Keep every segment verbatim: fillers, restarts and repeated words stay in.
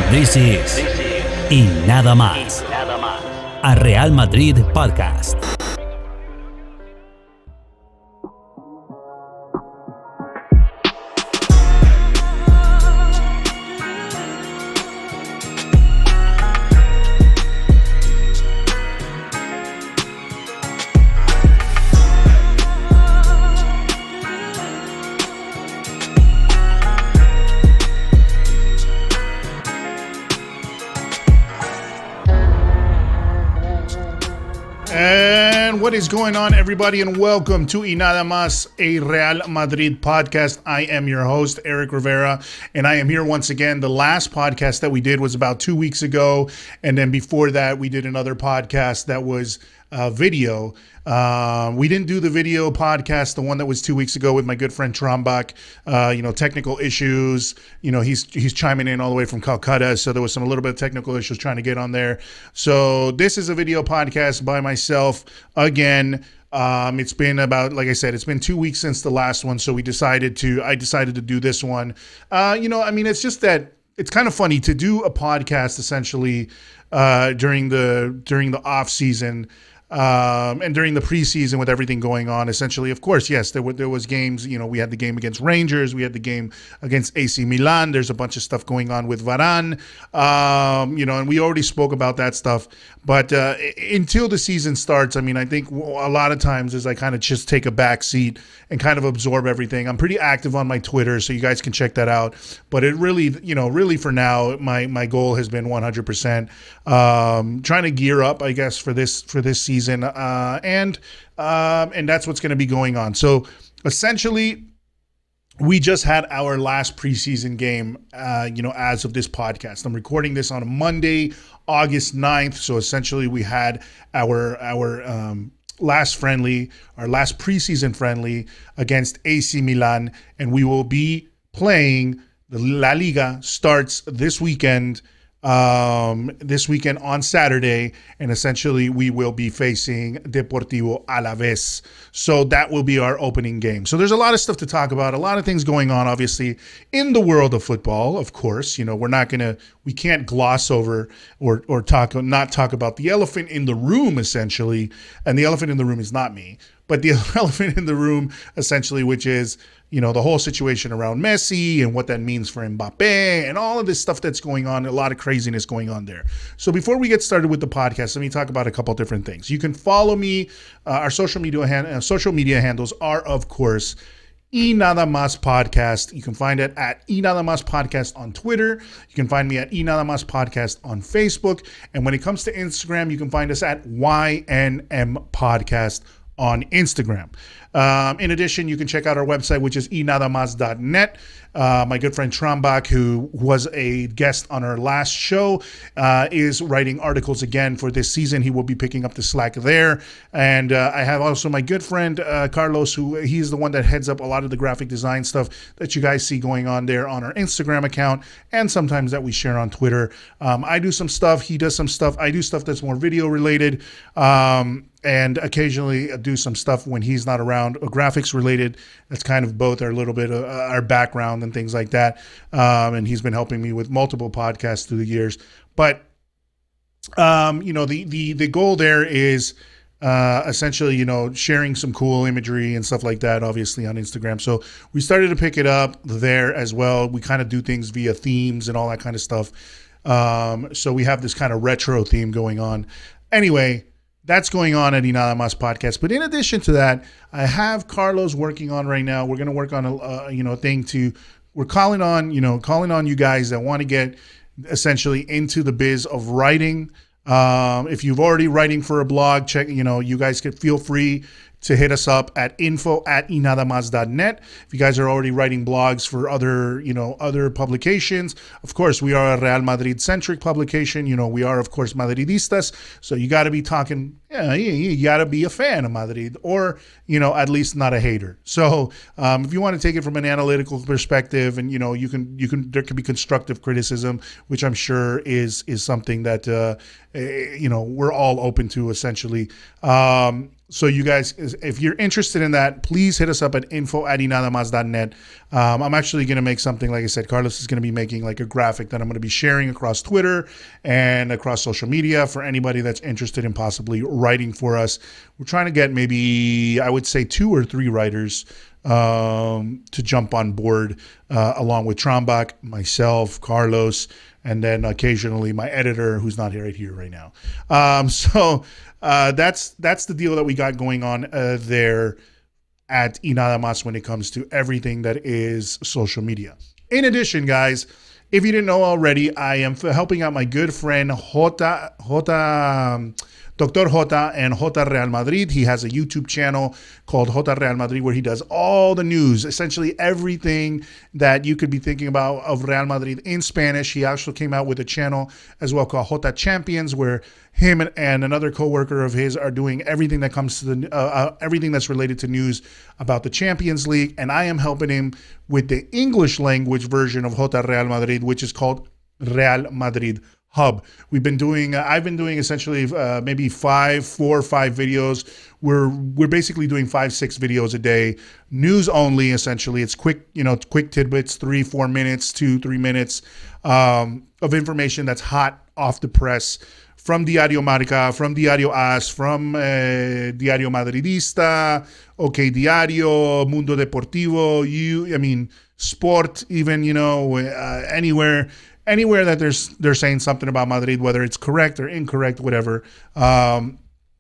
This is Y Nada Más, a Real Madrid Podcast. What is going on, everybody, and welcome to Y Nada Más, a Real Madrid podcast. I am your host, Eric Rivera, and I am here once again. The last podcast that we did was about two weeks ago, and then before that, we did another podcast that was uh, video. Uh, we didn't do the video podcast, the one that was two weeks ago with my good friend Trombach. Uh, you know, technical issues. You know, he's he's chiming in all the way from Calcutta, so there was some a little bit of technical issues trying to get on there. So this is a video podcast by myself again. Um, it's been about, like I said, it's been two weeks since the last one, so we decided to. I decided to do this one. Uh, you know, I mean, it's just that it's kind of funny to do a podcast essentially uh, during the during the off season. Um, and during the preseason with everything going on, essentially, of course, yes, there were there was games. You know, we had the game against Rangers, we had the game against A C Milan. There's a bunch of stuff going on with Varane, um, you know, and we already spoke about that stuff. But uh, until the season starts, I mean, I think a lot of times is I kind of just take a back seat and kind of absorb everything. I'm pretty active on my Twitter, so you guys can check that out. But it really, you know, really for now, my my goal has been one hundred percent um, trying to gear up, I guess, for this for this season. Season, uh, and um, and that's what's going to be going on. So essentially, we just had our last preseason game, uh, you know, as of this podcast. I'm recording this on a Monday, August ninth. So essentially, we had our our um, last friendly, our last preseason friendly against A C Milan, and we will be playing. The La Liga starts this weekend. Um, this weekend on Saturday, and essentially we will be facing Deportivo Alavés. So that will be our opening game. So there's a lot of stuff to talk about, a lot of things going on, obviously, in the world of football. Of course, you know, we're not gonna, we can't gloss over or or talk, not talk about the elephant in the room, essentially. And the elephant in the room is not me, but the elephant in the room, essentially, which is, you know, the whole situation around Messi and what that means for Mbappe and all of this stuff that's going on, a lot of craziness going on there. So before we get started with the podcast, let me talk about a couple different things. You can follow me. Uh, our social media hand, uh, social media handles are, of course, Y Nada Más Podcast. You can find it at Y Nada Más Podcast on Twitter. You can find me at Y Nada Más Podcast on Facebook. And when it comes to Instagram, you can find us at Y N M Podcast on Instagram. Um, in addition, you can check out our website, which is y nada más dot net. Uh, my good friend Trombach, who was a guest on our last show, uh, is writing articles again for this season. He will be picking up the slack there. And uh, I have also my good friend uh, Carlos, who he's the one that heads up a lot of the graphic design stuff that you guys see going on there on our Instagram account, and sometimes that we share on Twitter. Um, I do some stuff. He does some stuff. I do stuff that's more video related. Um, and occasionally do some stuff when he's not around, or graphics related. That's kind of both our little bit of uh, our background and things like that. Um, and he's been helping me with multiple podcasts through the years. But, um, you know, the, the, the goal there is uh, essentially, you know, sharing some cool imagery and stuff like that, obviously on Instagram. So we started to pick it up there as well. We kind of do things via themes and all that kind of stuff. Um, so we have this kind of retro theme going on. Anyway, that's going on at Y Nada Más Podcast. But in addition to that, I have Carlos working on right now. We're going to work on a uh, you know thing to. We're calling on you know calling on you guys that want to get essentially into the biz of writing. Um, if you've already writing for a blog, check. You know, you guys could feel free to hit us up at info at y nada más dot net. If you guys are already writing blogs for other, you know, other publications, of course, we are a Real Madrid-centric publication. You know, we are, of course, Madridistas. So you got to be talking yeah, you, you got to be a fan of Madrid, or, you know, at least not a hater. So um, if you want to take it from an analytical perspective, and, you know, you can, you can, there can be constructive criticism, which I'm sure is, is something that, uh, you know, we're all open to, essentially. Um, So you guys, if you're interested in that, please hit us up at info at inadamas dot net. Um, I'm actually going to make something, like I said, Carlos is going to be making like a graphic that I'm going to be sharing across Twitter and across social media for anybody that's interested in possibly writing for us. We're trying to get maybe, I would say, two or three writers um, to jump on board, uh, along with Trombach, myself, Carlos, and then occasionally my editor, who's not here right here right now. Um, so uh, that's that's the deal that we got going on uh, there at Y Nada Más when it comes to everything that is social media. In addition, guys, if you didn't know already, I am helping out my good friend Jota, Jota, um, Doctor Jota and Jota Real Madrid. He has a YouTube channel called Jota Real Madrid where he does all the news, essentially everything that you could be thinking about of Real Madrid in Spanish. He actually came out with a channel as well called Jota Champions, where him and, and another coworker of his are doing everything that comes to the uh, uh, everything that's related to news about the Champions League, and I am helping him with the English language version of Jota Real Madrid, which is called Real Madrid Hub. We've been doing, uh, I've been doing essentially uh, maybe five, four or five videos. We're we're basically doing five, six videos a day, news only. Essentially, it's quick, you know, quick tidbits, three, four minutes, two, three minutes um, of information that's hot off the press from Diario Marca, from Diario AS, from uh, Diario Madridista, OK Diario, Mundo Deportivo. You, I mean, Sport, even, you know, uh, anywhere. Anywhere that there's they're saying something about Madrid, whether it's correct or incorrect, whatever, um,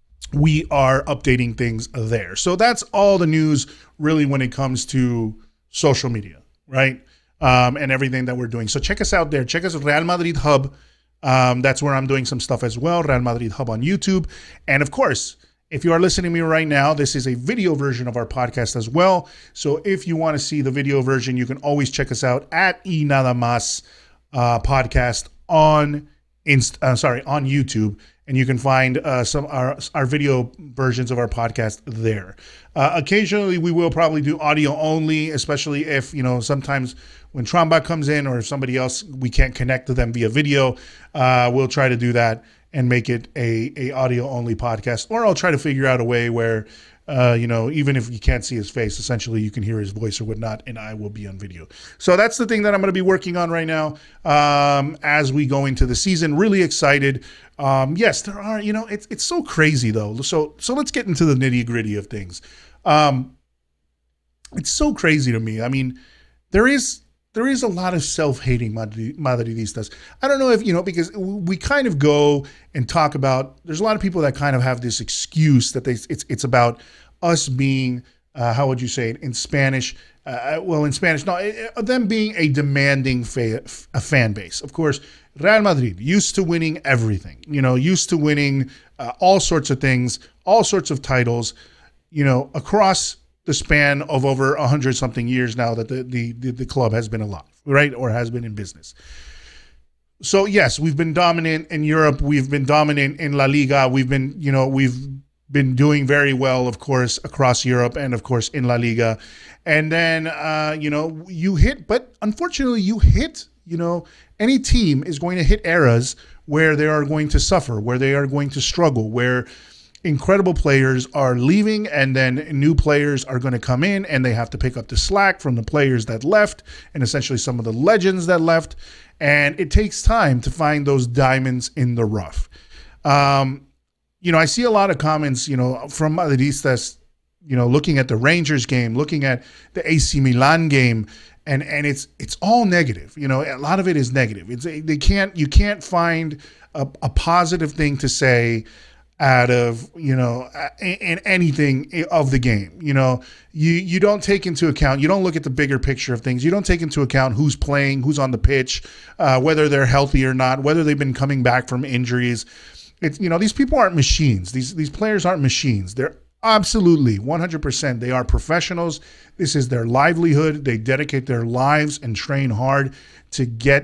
we are updating things there. So that's all the news, really, when it comes to social media, right? Um, and everything that we're doing. So check us out there. Check us out, Real Madrid Hub. Um, that's where I'm doing some stuff as well, Real Madrid Hub on YouTube. And of course, if you are listening to me right now, this is a video version of our podcast as well. So if you want to see the video version, you can always check us out at Y Nada Más Uh, podcast on Inst- uh, sorry on YouTube, and you can find uh, some our our video versions of our podcast there. Uh, occasionally, we will probably do audio only, especially if, you know, sometimes when Trombach comes in or somebody else, we can't connect to them via video. Uh, we'll try to do that and make it a a audio only podcast, or I'll try to figure out a way where, Uh, you know, even if you can't see his face, essentially you can hear his voice or whatnot, and I will be on video. So that's the thing that I'm going to be working on right now um, as we go into the season. Really excited. Um, yes, there are, you know, it's it's so crazy though. So so let's get into the nitty gritty of things. Um, it's so crazy to me. I mean, there is there is a lot of self-hating Madrid, Madridistas. I don't know if, you know, because we kind of go and talk about, there's a lot of people that kind of have this excuse that they it's it's about us being, uh, how would you say it in Spanish? Uh, well, in Spanish, no, uh, them being a demanding fa- a fan base. Of course, Real Madrid, used to winning everything, you know, used to winning uh, all sorts of things, all sorts of titles, you know, across the span of over a hundred something years now that the, the, the, the club has been alive, right? Or has been in business. So yes, we've been dominant in Europe. We've been dominant in La Liga. We've been, you know, we've been doing very well, of course, across Europe and of course in La Liga. And then, uh, you know, you hit, but unfortunately you hit, you know, any team is going to hit eras where they are going to suffer, where they are going to struggle, where incredible players are leaving, and then new players are going to come in, and they have to pick up the slack from the players that left, and essentially some of the legends that left. And it takes time to find those diamonds in the rough. Um, you know, I see a lot of comments, you know, from Madridistas, you know, looking at the Rangers game, looking at the A C Milan game, and and it's it's all negative. You know, a lot of it is negative. It's they can't you can't find a, a positive thing to say out of, you know, in anything of the game. You know, you you don't take into account, you don't look at the bigger picture of things. You don't take into account who's playing, who's on the pitch, uh, whether they're healthy or not, whether they've been coming back from injuries. It's, you know, these people aren't machines. These these players aren't machines. They're absolutely one hundred percent. They are professionals. This is their livelihood. They dedicate their lives and train hard to get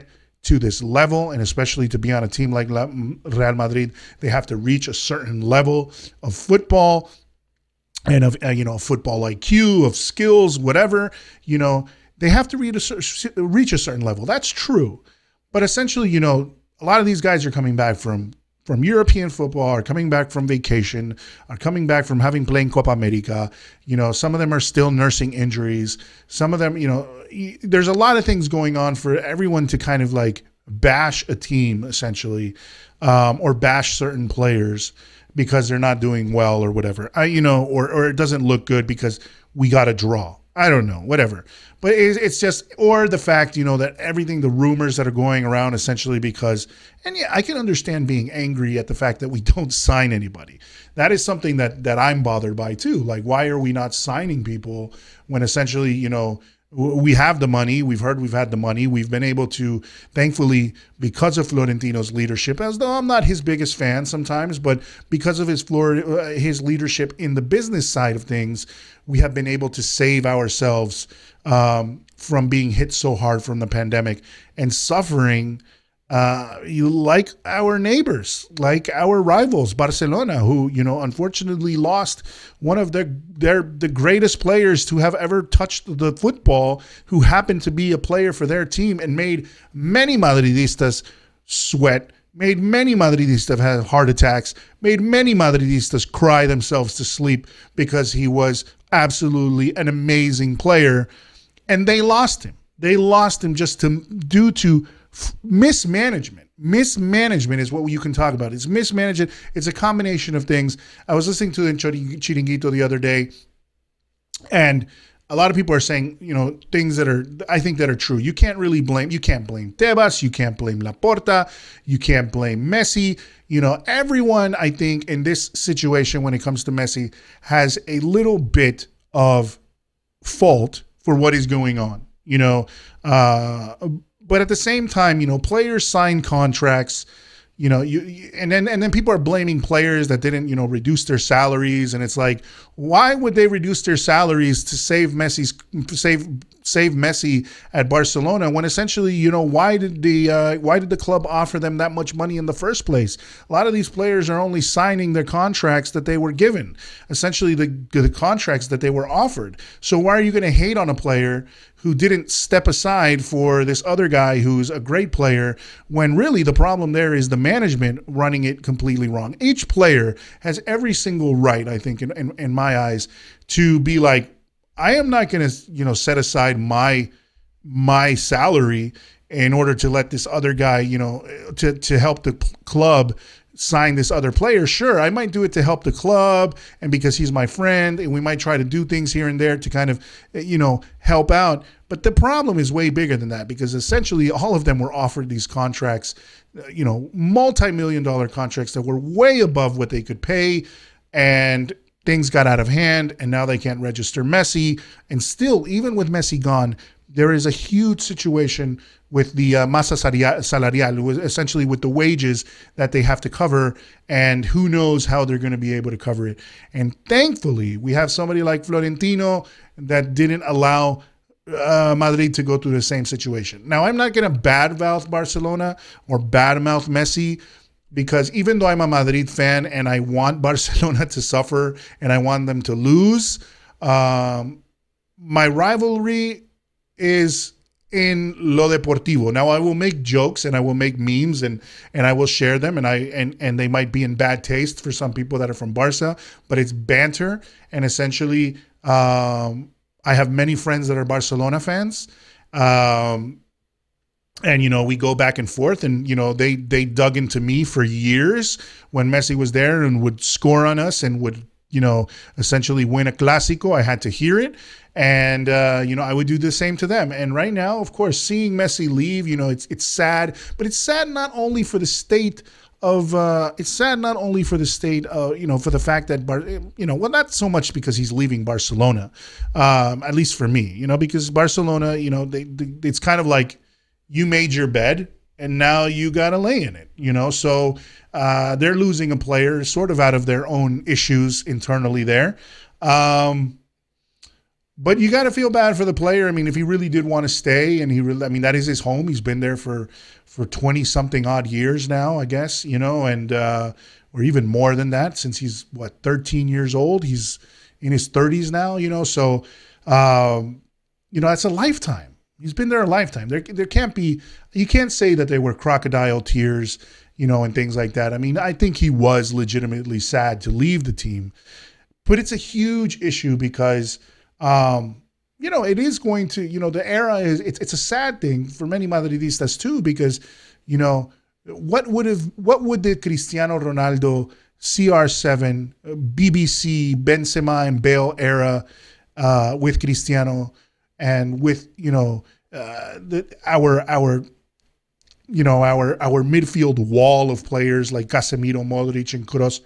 to this level, and especially to be on a team like Real Madrid, they have to reach a certain level of football and of, uh, you know, football I Q, of skills, whatever, you know, they have to reach a, reach a certain level. That's true. But essentially, you know, a lot of these guys are coming back from from European football, are coming back from vacation, are coming back from having played Copa America. You know, some of them are still nursing injuries. Some of them, you know, there's a lot of things going on for everyone to kind of like bash a team, essentially, um, or bash certain players because they're not doing well or whatever. I, you know, or or it doesn't look good because we got a draw. I don't know, whatever. But it's just, or the fact, you know, that everything, the rumors that are going around essentially because, and yeah, I can understand being angry at the fact that we don't sign anybody. That is something that that I'm bothered by too. Like, why are we not signing people when essentially, you know, we have the money. We've heard we've had the money. We've been able to, thankfully, because of Florentino's leadership, as though I'm not his biggest fan sometimes, but because of his Flor- his leadership in the business side of things, we have been able to save ourselves um, from being hit so hard from the pandemic and suffering uh, you like our neighbors, like our rivals, Barcelona, who, you know, unfortunately lost one of their, their the greatest players to have ever touched the football, who happened to be a player for their team and made many Madridistas sweat, made many Madridistas have heart attacks, made many Madridistas cry themselves to sleep because he was absolutely an amazing player. And they lost him. They lost him just to due to mismanagement. Mismanagement is what you can talk about. It's mismanagement. It's a combination of things. I was listening to the Chiringuito the other day, and a lot of people are saying, you know, things that are, I think that are true. You can't really blame, you can't blame Tebas, you can't blame Laporta, you can't blame Messi. You know, everyone, I think, in this situation when it comes to Messi has a little bit of fault for what is going on, you know, uh, but at the same time, you know, players sign contracts, you know, you, you and then and then people are blaming players that didn't, you know, reduce their salaries, and it's like, why would they reduce their salaries to save Messi's save save Messi at Barcelona when essentially, you know, why did the uh, why did the club offer them that much money in the first place? A lot of these players are only signing their contracts that they were given, essentially the the contracts that they were offered. So why are you going to hate on a player who didn't step aside for this other guy who's a great player, when really the problem there is the management running it completely wrong? Each player has every single right, I think, in, in, in my eyes, to be like, I am not going to, you know, set aside my my salary in order to let this other guy, you know, to, to help the club sign this other player. Sure, I might do it to help the club and because he's my friend, and we might try to do things here and there to kind of, you know, help out. But the problem is way bigger than that, because essentially all of them were offered these contracts, you know, multi-million dollar contracts that were way above what they could pay, and things got out of hand, and now they can't register Messi. And still, even with Messi gone, there is a huge situation with the uh, masa salarial, essentially with the wages that they have to cover, and who knows how they're going to be able to cover it. And thankfully, we have somebody like Florentino that didn't allow uh, Madrid to go through the same situation. Now, I'm not going to badmouth Barcelona or badmouth Messi, because even though I'm a Madrid fan and I want Barcelona to suffer and I want them to lose, um, my rivalry is in lo deportivo. Now, I will make jokes and I will make memes and and I will share them, and I and and they might be in bad taste for some people that are from Barca, but it's banter. And essentially, um, I have many friends that are Barcelona fans, um, and you know, we go back and forth, and you know, they they dug into me for years when Messi was there and would score on us and would, you know, essentially win a Clásico. I had to hear it. And, uh, you know, I would do the same to them. And right now, of course, seeing Messi leave, you know, it's it's sad. But it's sad not only for the state of, uh, it's sad not only for the state, uh, you know, for the fact that, Bar- you know, well, not so much because he's leaving Barcelona, um, at least for me, you know, because Barcelona, you know, they, they it's kind of like you made your bed and now you got to lay in it, you know. So uh, they're losing a player sort of out of their own issues internally there. Um but you got to feel bad for the player. I mean, if he really did want to stay, and he really, I mean, that is his home. He's been there for for twenty something odd years now, I guess, you know, and uh, or even more than that, since he's what thirteen years old. He's in his thirties now, you know, so um, you know, that's a lifetime. He's been there a lifetime. There, there can't be, you can't say that they were crocodile tears, you know, and things like that. I mean, I think he was legitimately sad to leave the team, but it's a huge issue because, um, you know, it is going to, you know, the era is, it's, it's a sad thing for many Madridistas too, because, you know, what would have, what would the Cristiano Ronaldo, C R seven, B B C, Benzema and Bale era uh, with Cristiano and with, you know, uh, the, our, our, you know, our, our midfield wall of players like Casemiro, Modric, and Kroos.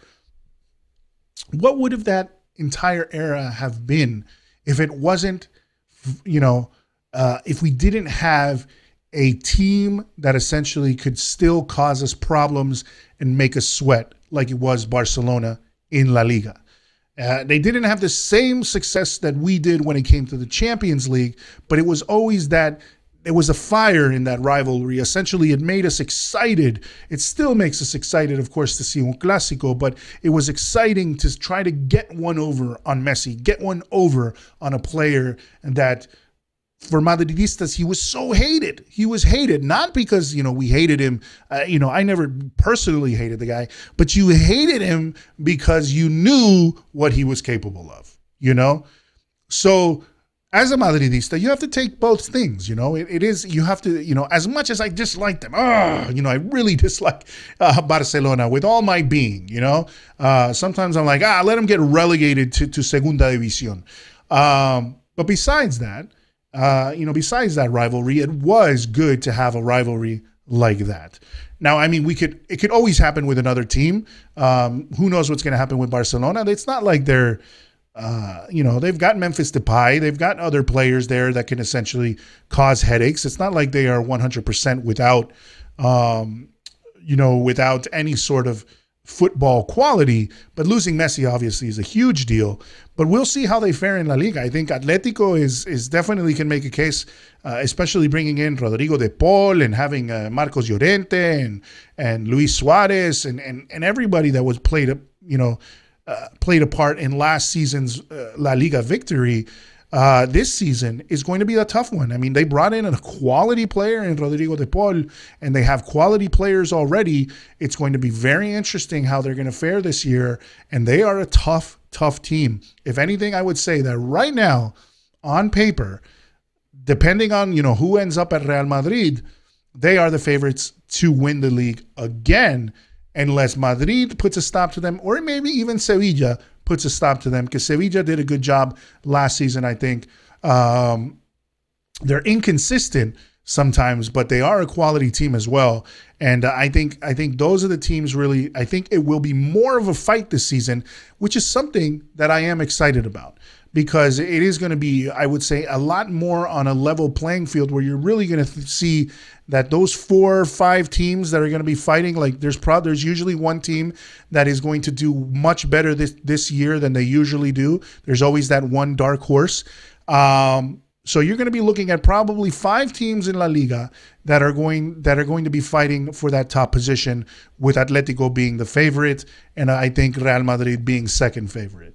What would have that entire era have been if it wasn't, you know, uh, if we didn't have a team that essentially could still cause us problems and make us sweat like it was Barcelona in La Liga? Uh, they didn't have the same success that we did when it came to the Champions League, but it was always that there was a fire in that rivalry. Essentially, it made us excited. It still makes us excited, of course, to see un clásico, but it was exciting to try to get one over on Messi, get one over on a player that, for Madridistas, he was so hated. He was hated, not because, you know, we hated him. Uh, you know, I never personally hated the guy, but you hated him because you knew what he was capable of, you know? So as a Madridista, you have to take both things, you know? It, it is, you have to, you know, as much as I dislike them, oh, you know, I really dislike uh, Barcelona with all my being, you know? Uh, sometimes I'm like, ah, let them get relegated to, to Segunda División. Um, but besides that, Uh, you know, besides that rivalry, it was good to have a rivalry like that. Now, I mean, we could, it could always happen with another team. Um, who knows what's going to happen with Barcelona? It's not like they're, uh, you know, they've got Memphis Depay. They've got other players there that can essentially cause headaches. It's not like they are one hundred percent without, um, you know, without any sort of football quality, but losing Messi obviously is a huge deal. But we'll see how they fare in La Liga. I think Atletico is is definitely can make a case, uh, especially bringing in Rodrigo de Paul and having uh, Marcos Llorente and and Luis Suarez and and and everybody that was played a you know uh, played a part in last season's uh, La Liga victory. Uh, this season is going to be a tough one. I mean, they brought in a quality player in Rodrigo de Paul, and they have quality players already. It's going to be very interesting how they're going to fare this year, and they are a tough, tough team. If anything, I would say that right now, on paper, depending on, you know, who ends up at Real Madrid, they are the favorites to win the league again, unless Madrid puts a stop to them, or maybe even Sevilla puts a stop to them, because Sevilla did a good job last season, I think. Um, they're inconsistent sometimes, but they are a quality team as well. And uh, I think I think those are the teams really, I think it will be more of a fight this season, which is something that I am excited about, because it is going to be, I would say, a lot more on a level playing field where you're really going to see that those four or five teams that are going to be fighting, like there's pro- there's usually one team that is going to do much better this, this year than they usually do. There's always that one dark horse. Um, so you're going to be looking at probably five teams in La Liga that are going that are going to be fighting for that top position, with Atletico being the favorite, and I think Real Madrid being second favorite.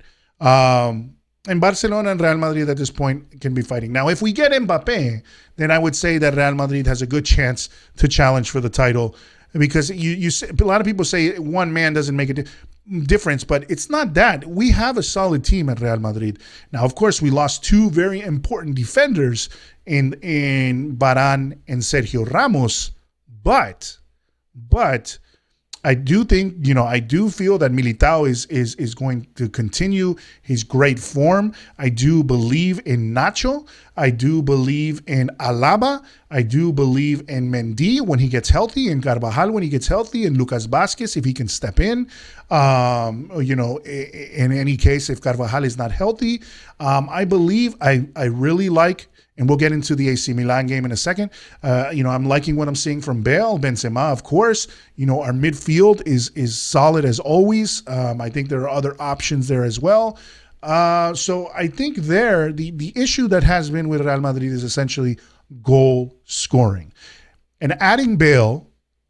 Um, And Barcelona and Real Madrid at this point can be fighting. Now, if we get Mbappé, then I would say that Real Madrid has a good chance to challenge for the title, because you, you a lot of people say one man doesn't make a di- difference, but it's not that. We have a solid team at Real Madrid. Now, of course, we lost two very important defenders in in Varane and Sergio Ramos, but but. I do think, you know, I do feel that Militao is is is going to continue his great form. I do believe in Nacho. I do believe in Alaba. I do believe in Mendy when he gets healthy, and Carvajal when he gets healthy, and Lucas Vázquez if he can step in. Um, you know, in any case, if Carvajal is not healthy, um, I believe I I really like. And we'll get into the A C Milan game in a second. Uh, you know, I'm liking what I'm seeing from Bale, Benzema, of course. You know, our midfield is is solid as always. Um, I think there are other options there as well. Uh, so I think there, the, the issue that has been with Real Madrid is essentially goal scoring. And adding Bale,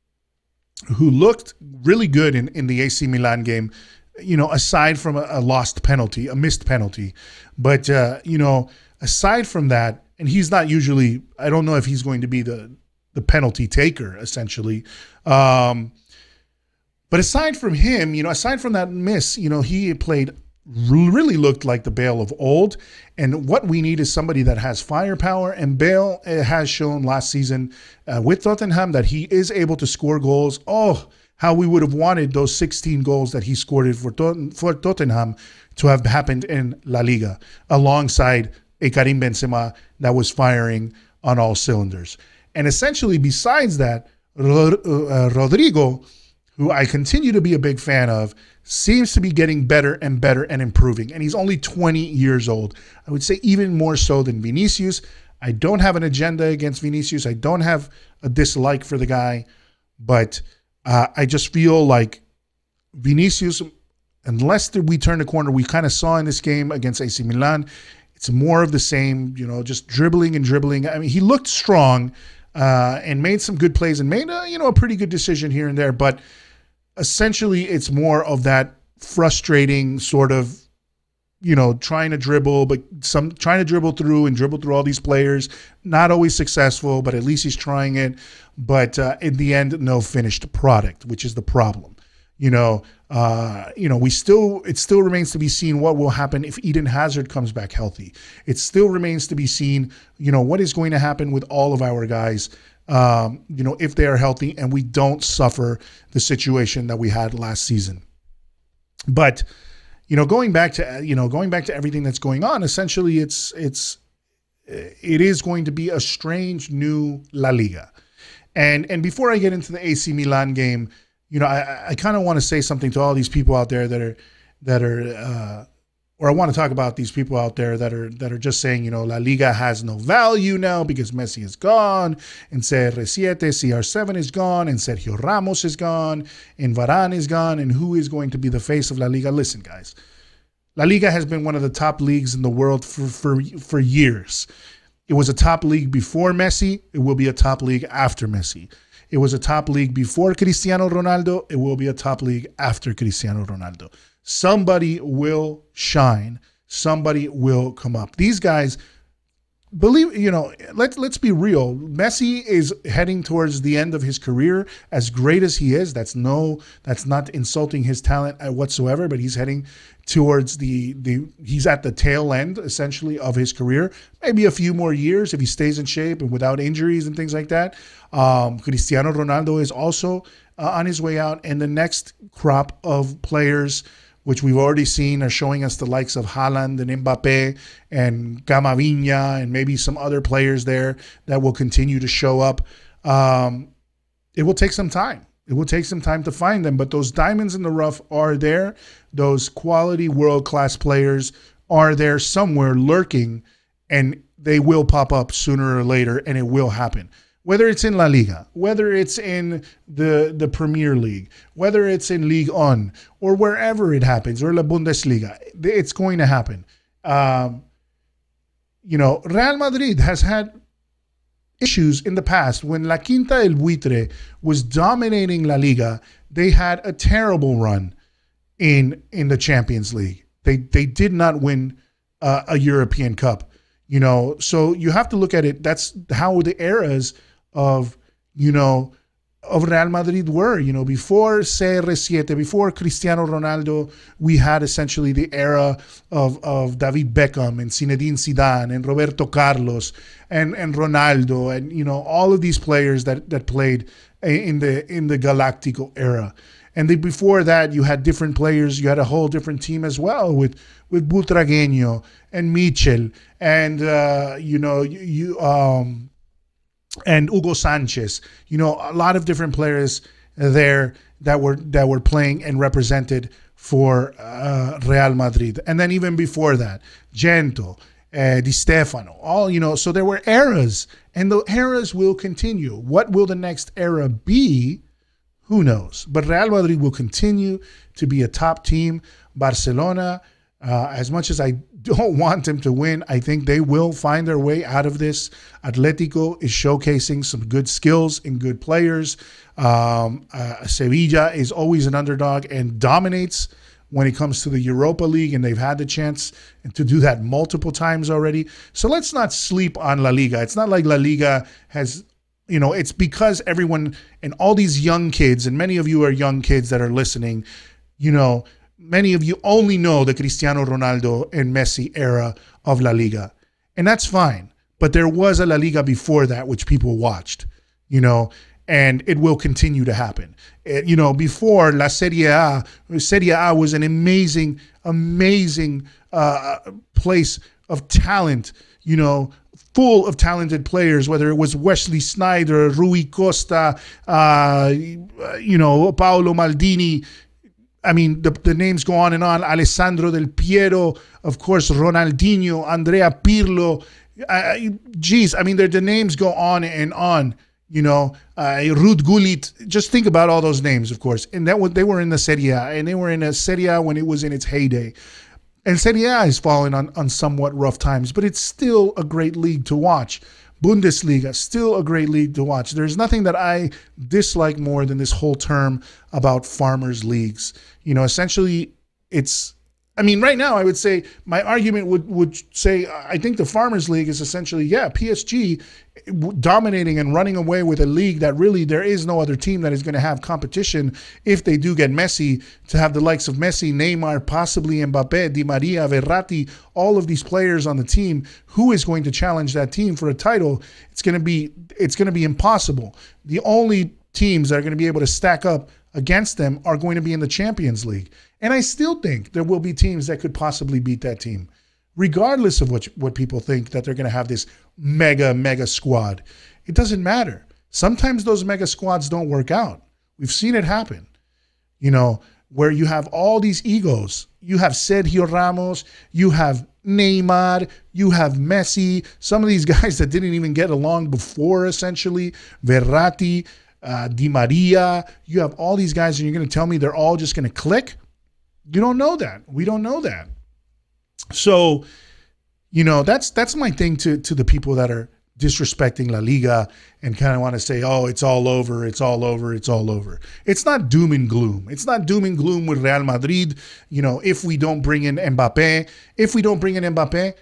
who looked really good in, in the A C Milan game, you know, aside from a, a lost penalty, a missed penalty. But, uh, you know, aside from that, and he's not usually, I don't know if he's going to be the, the penalty taker, essentially. Um, but aside from him, you know, aside from that miss, you know, he played, really looked like the Bale of old. And what we need is somebody that has firepower. And Bale uh, has shown last season uh, with Tottenham that he is able to score goals. Oh, how we would have wanted those sixteen goals that he scored for, Tot- for Tottenham to have happened in La Liga, alongside a Karim Benzema that was firing on all cylinders. And essentially, besides that, Rod- uh, Rodrigo, who I continue to be a big fan of, seems to be getting better and better and improving. And he's only twenty years old. I would say even more so than Vinicius. I don't have an agenda against Vinicius. I don't have a dislike for the guy. But uh, I just feel like Vinicius, unless we turn the corner, we kind of saw in this game against A C Milan, it's more of the same, you know, just dribbling and dribbling. I mean, he looked strong uh, and made some good plays and made, a, you know, a pretty good decision here and there. But essentially, it's more of that frustrating sort of, you know, trying to dribble, but some trying to dribble through and dribble through all these players. Not always successful, but at least he's trying it. But uh, in the end, no finished product, which is the problem. You know, uh, you know, we still it still remains to be seen what will happen if Eden Hazard comes back healthy. It still remains to be seen, you know, what is going to happen with all of our guys. Um, you know, if they are healthy and we don't suffer the situation that we had last season. But, you know, going back to, you know, going back to everything that's going on, essentially it's, it's, it is going to be a strange new La Liga. And, and before I get into the A C Milan game, you know, I, I kind of want to say something to all these people out there that are, that are, uh, or I want to talk about these people out there that are that are just saying, you know, La Liga has no value now because Messi is gone, and C R seven, C R seven is gone, and Sergio Ramos is gone, and Varane is gone, and who is going to be the face of La Liga? Listen, guys, La Liga has been one of the top leagues in the world for, for, for years. It was a top league before Messi. It will be a top league after Messi. It was a top league before Cristiano Ronaldo. It will be a top league after Cristiano Ronaldo. Somebody will shine. Somebody will come up. These guys, believe, you know, let's let's be real. Messi is heading towards the end of his career. As great as he is, that's no, that's not insulting his talent whatsoever. But he's heading towards the the. He's at the tail end, essentially, of his career. Maybe a few more years if he stays in shape and without injuries and things like that. Um, Cristiano Ronaldo is also uh, on his way out, and the next crop of players, which we've already seen, are showing us the likes of Haaland and Mbappe and Camavinga and maybe some other players there that will continue to show up. Um, it will take some time. It will take some time to find them, but those diamonds in the rough are there. Those quality world-class players are there somewhere lurking, and they will pop up sooner or later, and it will happen. Whether it's in La Liga, whether it's in the, the Premier League, whether it's in Ligue one, or wherever it happens, or La Bundesliga, it's going to happen. Um, you know, Real Madrid has had issues in the past. When La Quinta del Buitre was dominating La Liga, they had a terrible run in in the Champions League. They they did not win uh, a European Cup. You know, so you have to look at it. That's how the eras of, you know, of Real Madrid were. You know, before C R seven, before Cristiano Ronaldo, we had essentially the era of, of David Beckham and Zinedine Zidane and Roberto Carlos and, and Ronaldo and, you know, all of these players that, that played in the in the Galactico era. And then before that, you had different players. You had a whole different team as well with with Butragueño and Michel and uh, you know you, you um and Hugo Sanchez. You know, a lot of different players there that were that were playing and represented for uh, Real Madrid. And then even before that, Gento, uh, Di Stefano, all, you know. So there were eras, and the eras will continue. What will the next era be? Who knows? But Real Madrid will continue to be a top team. Barcelona, Uh, as much as I don't want them to win, I think they will find their way out of this. Atletico is showcasing some good skills and good players. Um, uh, Sevilla is always an underdog and dominates when it comes to the Europa League, and they've had the chance to do that multiple times already. So let's not sleep on La Liga. It's not like La Liga has, you know, it's because everyone and all these young kids, and many of you are young kids that are listening, you know, many of you only know the Cristiano Ronaldo and Messi era of La Liga. And that's fine. But there was a La Liga before that, which people watched, you know, and it will continue to happen. It, you know, before La Serie A, Serie A was an amazing, amazing uh, place of talent, you know, full of talented players, whether it was Wesley Sneijder, Rui Costa, uh, you know, Paolo Maldini. I mean, the, the names go on and on. Alessandro Del Piero, of course, Ronaldinho, Andrea Pirlo. Uh, geez, I mean, the, the names go on and on. You know, uh, Ruud Gullit. Just think about all those names, of course. And that was, they were in the Serie A, and they were in a Serie A when it was in its heyday. And Serie A has fallen on, on somewhat rough times, but it's still a great league to watch. Bundesliga, still a great league to watch. There's nothing that I dislike more than this whole term about farmers' leagues. You know, essentially, it's, I mean, right now, I would say, my argument would, would say, I think the Farmers League is essentially, yeah, P S G dominating and running away with a league that really there is no other team that is going to have competition if they do get Messi, to have the likes of Messi, Neymar, possibly Mbappe, Di Maria, Verratti, all of these players on the team. Who is going to challenge that team for a title? It's going to be, it's going to be impossible. The only teams that are going to be able to stack up against them are going to be in the Champions League. And I still think there will be teams that could possibly beat that team, regardless of what, what people think that they're going to have this mega, mega squad. It doesn't matter. Sometimes those mega squads don't work out. We've seen it happen, you know, where you have all these egos. You have Sergio Ramos, you have Neymar, you have Messi, some of these guys that didn't even get along before, essentially, Verratti, uh, Di Maria. You have all these guys, and you're going to tell me they're all just going to click? You don't know that. We don't know that. So, you know, that's that's my thing to, to the people that are disrespecting La Liga and kind of want to say, oh, it's all over, it's all over, it's all over. It's not doom and gloom. It's not doom and gloom with Real Madrid. You know, if we don't bring in Mbappe, if we don't bring in Mbappe,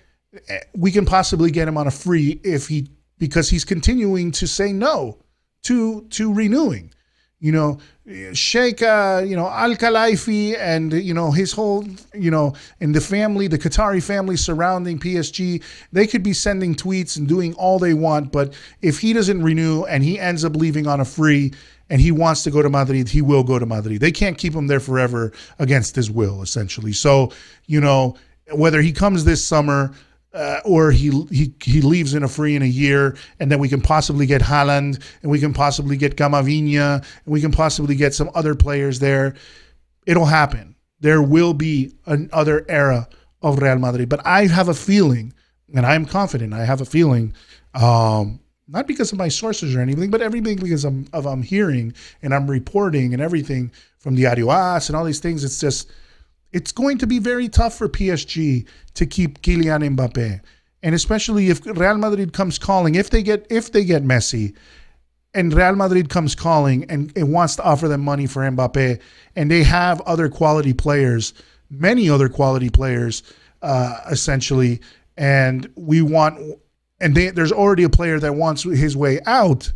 we can possibly get him on a free if he, because he's continuing to say no to to renewing. You know, Sheikh, uh, you know, Al-Khelaifi and, you know, his whole, you know, and the family, the Qatari family surrounding P S G, they could be sending tweets and doing all they want. But if he doesn't renew and he ends up leaving on a free and he wants to go to Madrid, he will go to Madrid. They can't keep him there forever against his will, essentially. So, you know, whether he comes this summer, Uh, or he he he leaves in a free in a year, and then we can possibly get Haaland, and we can possibly get Camavinga, and we can possibly get some other players there. It'll happen. There will be another era of Real Madrid. But I have a feeling, and I'm confident, I have a feeling, um, not because of my sources or anything, but everything because I'm, of I'm hearing and I'm reporting and everything from Diario AS and all these things. It's just, it's going to be very tough for P S G to keep Kylian Mbappe, and especially if Real Madrid comes calling, if they get if they get Messi, and Real Madrid comes calling and, and wants to offer them money for Mbappe, and they have other quality players, many other quality players, uh, essentially, and we want, and they, there's already a player that wants his way out,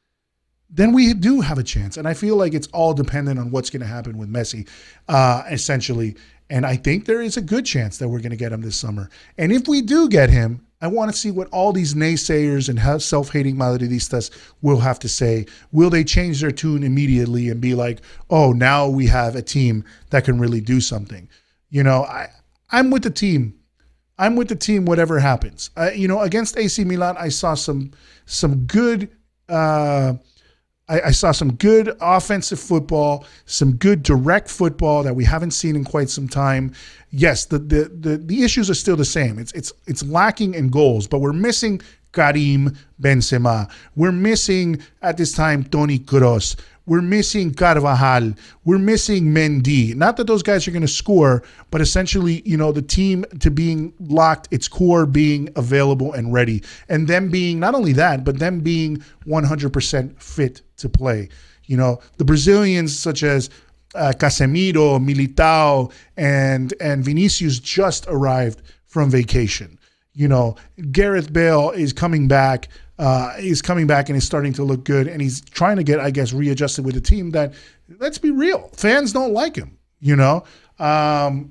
then we do have a chance. And I feel like it's all dependent on what's going to happen with Messi, uh, essentially. And I think there is a good chance that we're going to get him this summer. And if we do get him, I want to see what all these naysayers and self-hating Madridistas will have to say. Will they change their tune immediately and be like, oh, now we have a team that can really do something? You know, I, I'm with the team. I'm with the team whatever happens. Uh, you know, against A C Milan, I saw some, some good uh, – I, I saw some good offensive football, some good direct football that we haven't seen in quite some time. Yes, the the the, the issues are still the same. It's it's it's lacking in goals, but we're missing Karim Benzema. We're missing at this time Toni Kroos. We're missing Carvajal. We're missing Mendy. Not that those guys are going to score, but essentially, you know, the team to being locked, its core being available and ready. And them being, not only that, but them being one hundred percent fit to play. You know, the Brazilians such as uh, Casemiro, Militao, and, and Vinicius just arrived from vacation. You know, Gareth Bale is coming back. Uh, he's coming back and he's starting to look good. And he's trying to get, I guess, readjusted with a team that, let's be real, fans don't like him, you know. Um,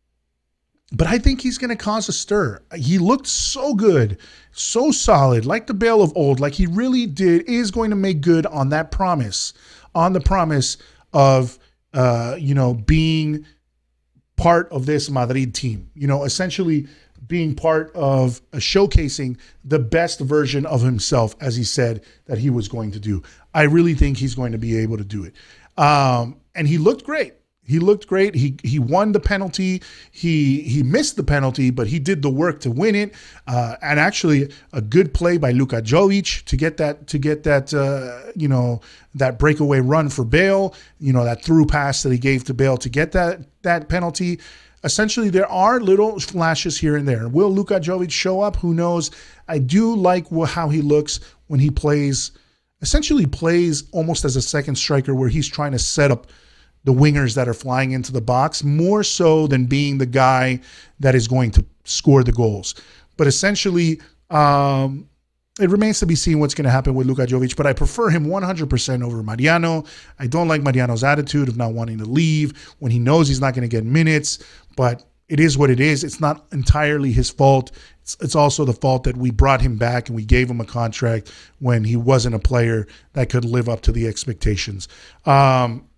but I think he's going to cause a stir. He looked so good, so solid, like the Bale of old, like he really did, is going to make good on that promise, on the promise of, uh, you know, being part of this Madrid team, you know, essentially being part of uh, showcasing the best version of himself, as he said that he was going to do. I really think he's going to be able to do it. Um, and he looked great. He looked great. He he won the penalty. He he missed the penalty, but he did the work to win it. Uh, and actually, a good play by Luka Jovic to get that to get that uh, you know that breakaway run for Bale. You know, that through pass that he gave to Bale to get that that penalty. Essentially, there are little flashes here and there. Will Luka Jovic show up? Who knows? I do like how he looks when he plays, essentially plays almost as a second striker where he's trying to set up the wingers that are flying into the box, more so than being the guy that is going to score the goals. But essentially, um, it remains to be seen what's going to happen with Luka Jovic, but I prefer him one hundred percent over Mariano. I don't like Mariano's attitude of not wanting to leave when he knows he's not going to get minutes, but it is what it is. It's not entirely his fault. It's, it's also the fault that we brought him back and we gave him a contract when he wasn't a player that could live up to the expectations. Um,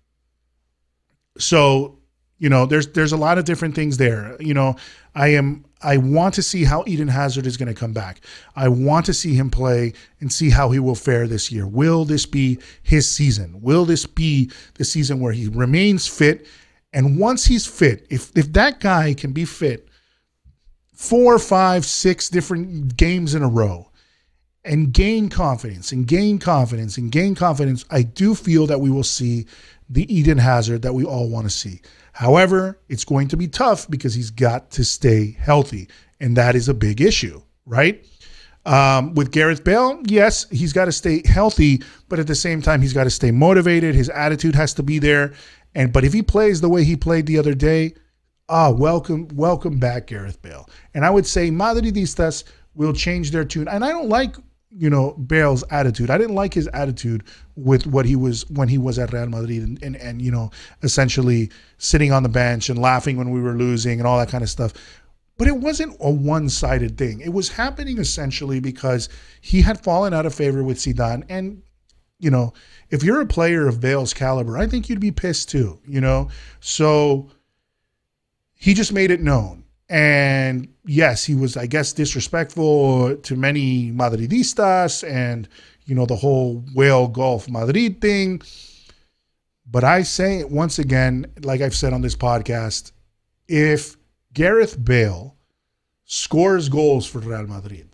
so, you know, there's there's a lot of different things there. You know, I am I want to see how Eden Hazard is going to come back. I want to see him play and see how he will fare this year. Will this be his season? Will this be the season where he remains fit? And once he's fit, if if that guy can be fit four, five, six different games in a row and gain confidence and gain confidence and gain confidence, I do feel that we will see the Eden Hazard that we all want to see. However, it's going to be tough because he's got to stay healthy, and that is a big issue, right? Um, with Gareth Bale, yes, he's got to stay healthy, but at the same time, he's got to stay motivated. His attitude has to be there. And but if he plays the way he played the other day, ah, welcome, welcome back, Gareth Bale. And I would say Madridistas will change their tune. And I don't like, you know, Bale's attitude. I didn't like his attitude with what he was when he was at Real Madrid and, and, and, you know, essentially sitting on the bench and laughing when we were losing and all that kind of stuff. But it wasn't a one-sided thing. It was happening essentially because he had fallen out of favor with Zidane. And, you know, if you're a player of Bale's caliber, I think you'd be pissed too, you know? So he just made it known. And yes, he was, I guess, disrespectful to many Madridistas and, you know, the whole Whale Golf Madrid thing. But I say it once again, like I've said on this podcast, if Gareth Bale scores goals for Real Madrid,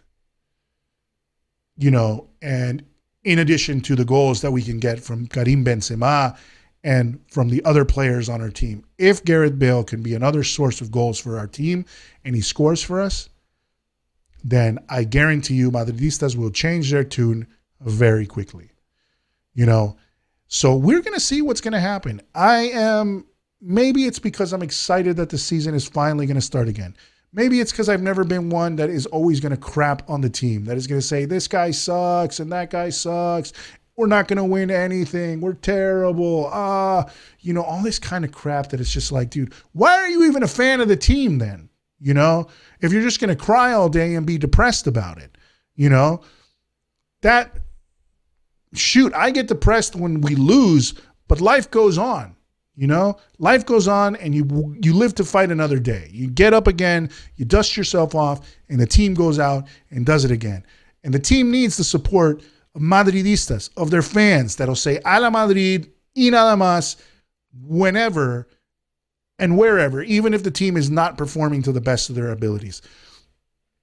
you know, and in addition to the goals that we can get from Karim Benzema and from the other players on our team, if Gareth Bale can be another source of goals for our team and he scores for us, then I guarantee you Madridistas will change their tune very quickly. You know, so we're going to see what's going to happen. I am, maybe it's because I'm excited that the season is finally going to start again. Maybe it's because I've never been one that is always going to crap on the team, that is going to say this guy sucks and that guy sucks. We're not going to win anything. We're terrible. Ah, you know, all this kind of crap that it's just like, dude, why are you even a fan of the team then? You know, if you're just going to cry all day and be depressed about it, you know, that, shoot, I get depressed when we lose, but life goes on. You know, life goes on and you you live to fight another day. You get up again, you dust yourself off, and the team goes out and does it again. And the team needs the support of Madridistas, of their fans that'll say, a la Madrid, y nada más, whenever and wherever, even if the team is not performing to the best of their abilities.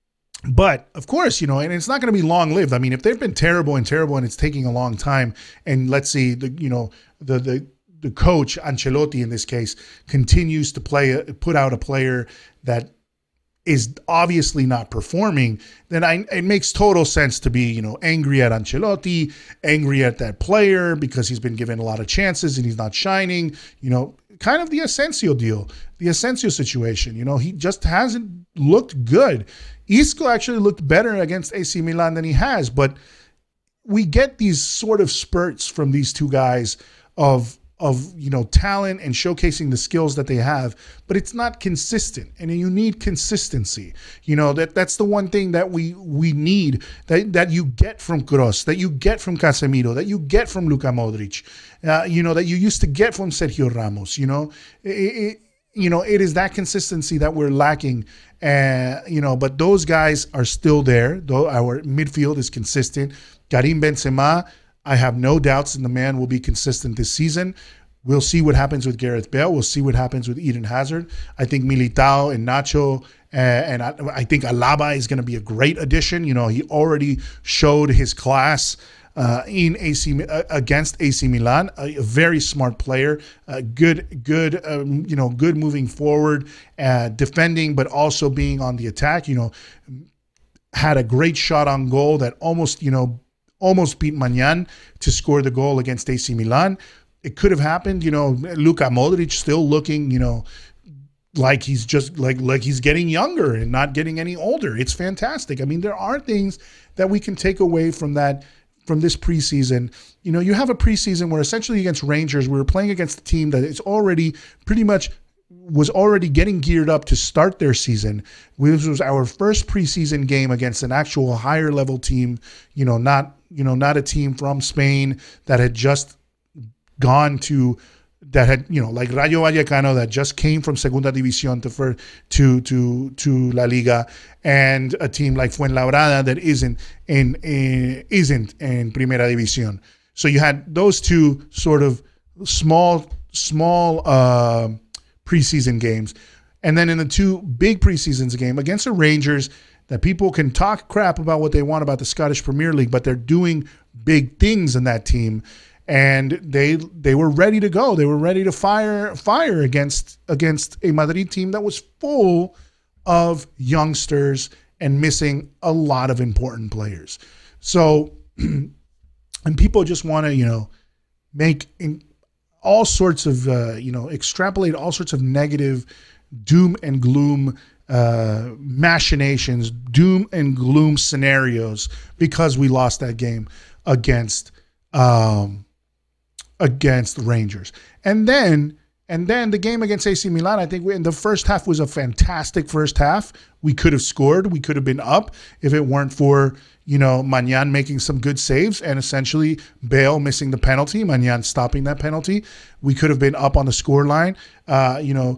But of course, you know, and it's not going to be long lived. I mean, if they've been terrible and terrible and it's taking a long time, and let's see, the you know, the the the coach Ancelotti in this case continues to play, put out a player that is obviously not performing, then I, it makes total sense to be, you know, angry at Ancelotti, angry at that player because he's been given a lot of chances and he's not shining. You know, kind of the Asensio deal, the Asensio situation. You know, he just hasn't looked good. Isco actually looked better against A C Milan than he has, but we get these sort of spurts from these two guys of of, you know, talent and showcasing the skills that they have, but it's not consistent, and you need consistency. You know, that that's the one thing that we we need, that that you get from Kroos, that you get from Casemiro, that you get from Luka Modric, uh, you know, that you used to get from Sergio Ramos. You know, it, it, you know, it is that consistency that we're lacking. Uh, you know, but those guys are still there. Though our midfield is consistent. Karim Benzema, I have no doubts that the man will be consistent this season. We'll see what happens with Gareth Bale. We'll see what happens with Eden Hazard. I think Militao and Nacho, uh, and I, I think Alaba is going to be a great addition. You know, he already showed his class uh, in A C uh, against A C Milan. A, a very smart player, uh, good, good, um, you know, good moving forward, uh, defending, but also being on the attack. You know, had a great shot on goal that almost, you know, almost beat Mañan to score the goal against A C Milan. It could have happened, you know, Luka Modric still looking, you know, like he's just like like he's getting younger and not getting any older. It's fantastic. I mean, there are things that we can take away from that, from this preseason. You know, you have a preseason where essentially against Rangers, we were playing against a team that is already pretty much was already getting geared up to start their season. This was our first preseason game against an actual higher level team, you know, not, you know, not a team from Spain that had just gone to, that had, you know, like Rayo Vallecano that just came from Segunda División to for, to to to La Liga, and a team like Fuenlabrada that isn't in, in isn't in Primera División. So you had those two sort of small small uh, preseason games, and then in the two big preseasons game against the Rangers, that people can talk crap about what they want about the Scottish Premier League, but they're doing big things in that team. And they they were ready to go. They were ready to fire fire against against a Madrid team that was full of youngsters and missing a lot of important players. So, and people just want to, you know, make in all sorts of, uh, you know, extrapolate all sorts of negative doom and gloom uh, machinations, doom and gloom scenarios because we lost that game against um, against the Rangers. And then and then the game against A C Milan, I think we, in the first half was a fantastic first half. We could have scored. We could have been up if it weren't for, you know, Mañan making some good saves and essentially Bale missing the penalty, Mañan stopping that penalty. We could have been up on the score line. Uh, you know,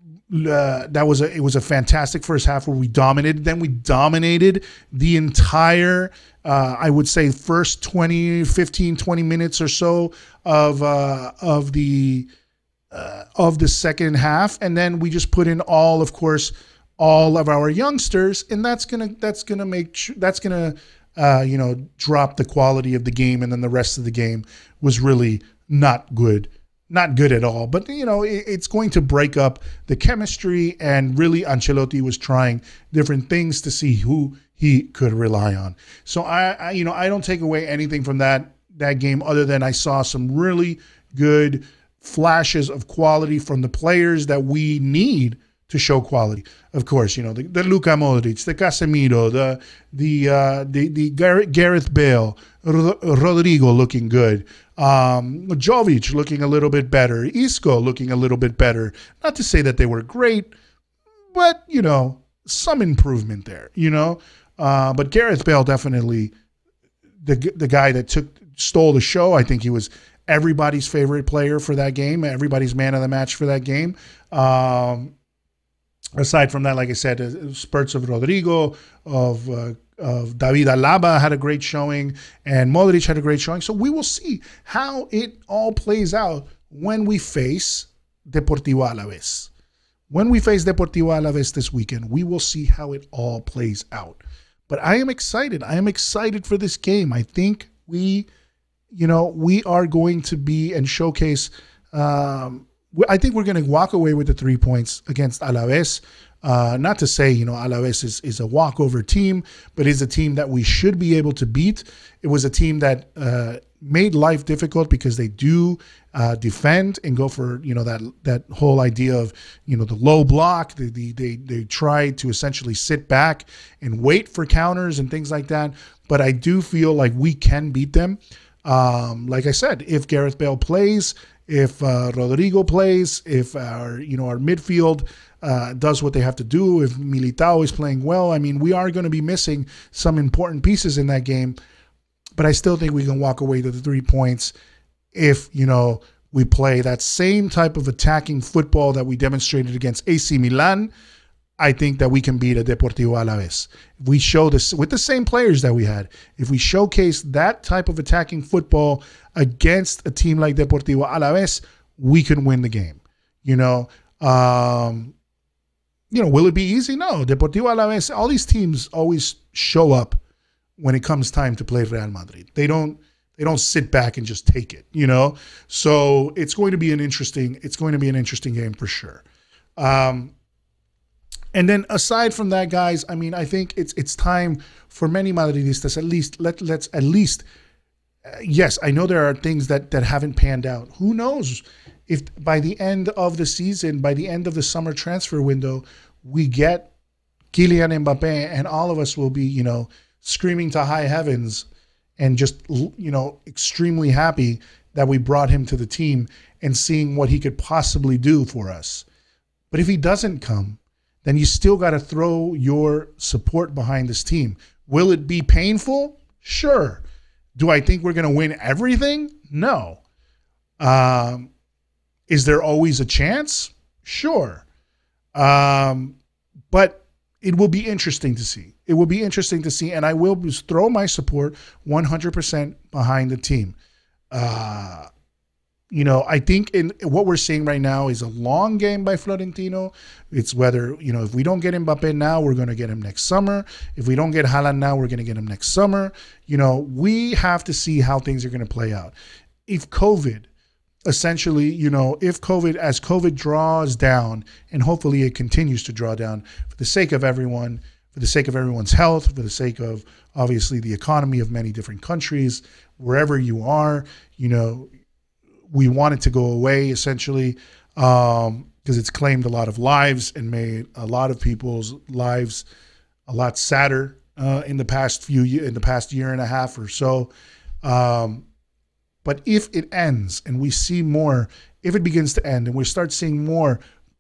uh, that was a it was a fantastic first half where we dominated. Then we dominated the entire Uh, I would say first twenty, fifteen, twenty minutes or so of uh, of the uh, of the second half, and then we just put in all, of course, all of our youngsters, and that's gonna that's gonna make that's gonna uh, you know drop the quality of the game, and then the rest of the game was really not good, not good at all. But you know it, it's going to break up the chemistry, and really Ancelotti was trying different things to see who he could rely on. So I, I, you know, I don't take away anything from that that game other than I saw some really good flashes of quality from the players that we need to show quality. Of course, you know, the, the Luka Modric, the Casemiro, the the uh, the the Gareth, Gareth Bale, Rod- Rodrigo looking good, um, Jovic looking a little bit better, Isco looking a little bit better. Not to say that they were great, but you know, some improvement there. You know. Uh, but Gareth Bale definitely the the guy that took stole the show. I think he was everybody's favorite player for that game, everybody's man of the match for that game. Um, aside from that, like I said, uh, spurts of Rodrigo, of uh, of David Alaba had a great showing, and Modric had a great showing. So we will see how it all plays out when we face Deportivo Alavés. When we face Deportivo Alavés this weekend, we will see how it all plays out. But I am excited. I am excited for this game. I think we, you know, we are going to be and showcase. Um, I think we're going to walk away with the three points against Alaves. Uh, not to say, you know, Alaves is, is a walkover team, but is a team that we should be able to beat. It was a team that uh, made life difficult because they do uh, defend and go for, you know, that that whole idea of, you know, the low block. They, they, they, they try to essentially sit back and wait for counters and things like that. But I do feel like we can beat them. Um, like I said, if Gareth Bale plays, if uh, Rodrigo plays, if our, you know, our midfield uh, does what they have to do, if Militao is playing well, I mean, we are going to be missing some important pieces in that game. But I still think we can walk away to the three points if, you know, we play that same type of attacking football that we demonstrated against A C Milan. I think that we can beat a Deportivo Alaves. If we show this with the same players that we had, if we showcase that type of attacking football against a team like Deportivo Alaves, we can win the game. You know, um, you know, will it be easy? No. Deportivo Alaves, all these teams always show up when it comes time to play Real Madrid. They don't they don't sit back and just take it, you know? So it's going to be an interesting, it's going to be an interesting game for sure. Um, and then aside from that, guys, I mean, I think it's it's time for many Madridistas, at least, let, let's at least, uh, yes, I know there are things that, that haven't panned out. Who knows if by the end of the season, by the end of the summer transfer window, we get Kylian Mbappe and all of us will be, you know, screaming to high heavens and just, you know, extremely happy that we brought him to the team and seeing what he could possibly do for us. But if he doesn't come, then you still got to throw your support behind this team. Will it be painful? Sure. Do I think we're going to win everything? No. Um, is there always a chance? Sure. Um, but it will be interesting to see. It will be interesting to see, and I will throw my support one hundred percent behind the team. Uh, you know, I think in what we're seeing right now is a long game by Florentino. It's whether, you know, if we don't get Mbappe now, we're going to get him next summer. If we don't get Haaland now, we're going to get him next summer. You know, we have to see how things are going to play out. If COVID, essentially, you know, if COVID, as COVID draws down, and hopefully it continues to draw down for the sake of everyone, for the sake of everyone's health, for the sake of, obviously, the economy of many different countries, wherever you are, you know, we want it to go away, essentially, um, because it's claimed a lot of lives and made a lot of people's lives a lot sadder uh, in the past few years, in the past year and a half or so. Um, but if it ends and we see more, if it begins to end and we start seeing more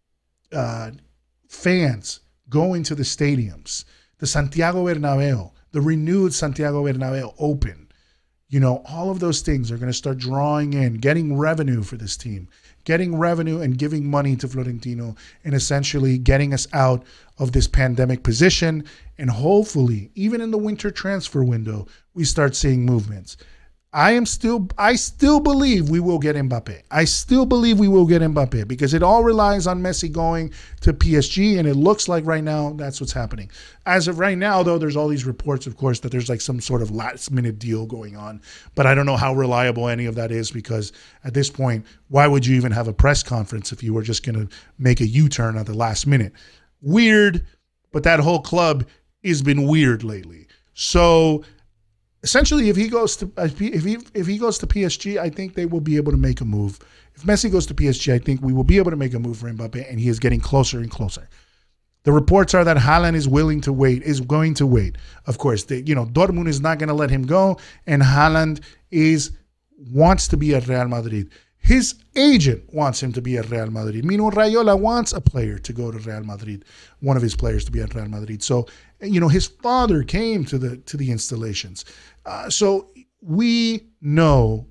uh, fans going to the stadiums, the Santiago Bernabeu, the renewed Santiago Bernabeu open, you know, all of those things are going to start drawing in, getting revenue for this team, getting revenue and giving money to Florentino and essentially getting us out of this pandemic position. And hopefully, even in the winter transfer window, we start seeing movements. I am still, I still believe we will get Mbappe. I still believe we will get Mbappe because it all relies on Messi going to P S G, and it looks like right now that's what's happening. As of right now, though, there's all these reports, of course, that there's like some sort of last-minute deal going on, but I don't know how reliable any of that is because at this point, why would you even have a press conference if you were just going to make a U-turn at the last minute? Weird, but that whole club has been weird lately. So essentially, if he goes to if he if he goes to P S G, I think they will be able to make a move. If Messi goes to P S G, I think we will be able to make a move for Mbappe, and he is getting closer and closer. The reports are that Haaland is willing to wait, is going to wait. Of course, they, you know, Dortmund is not going to let him go, and Haaland is wants to be at Real Madrid. His agent wants him to be at Real Madrid. Mino Raiola wants a player to go to Real Madrid, one of his players to be at Real Madrid. So, you know, his father came to the to the installations. Uh, so we know